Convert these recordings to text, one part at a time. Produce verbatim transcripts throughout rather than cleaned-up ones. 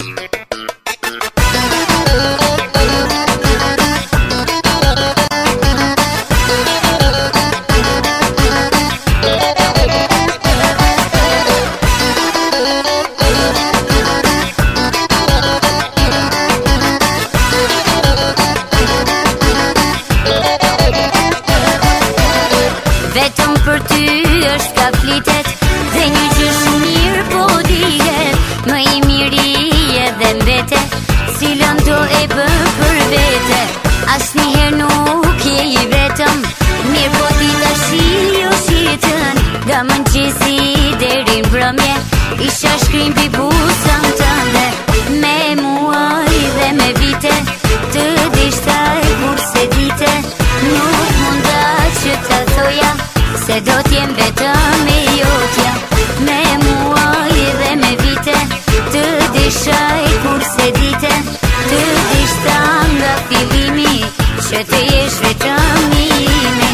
Vetëm për ty është ka flitet, dhe një gjë shumë mirë po dihet, më i miri edhe mbete, cilën do e bë për vete. Asnjëherë nuk je i vetëm, mirë po ti tash jo shitën, nga mëngjesi deri në mbrëmje, isha shkrim pi buzën tënde, me muaj dhe me vite, të dishtaj kur se dite, nuk munda që të thoja, se do t'jem vetëm e jotja, me muaj dhe me vite, të dishaj kur se dite, të dishta nga fillimi, që të jesh vetëm i imi.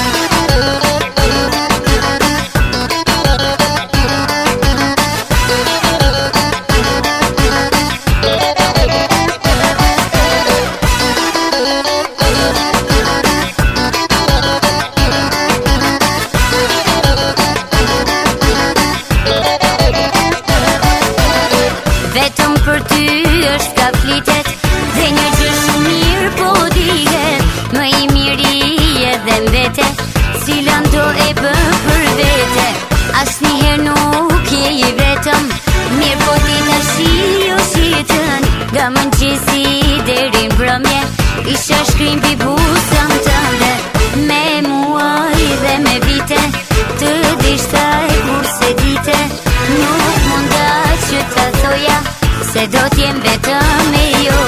Vetëm për ty është ka flitet, dhe një gjë shumë mirë po dihet, më i miri edhe mbete, cilën do e bë për vete. Asnjëherë nuk je i vetëm, mirë po ti tash jo shitën, nga mëngjesi deri në mbrëmje, isha shkrim pi buzën tënde, me muaj dhe me vite, të dishtaj kur se dite, nuk munda që të thoja, se do t'jem vetëm e jo.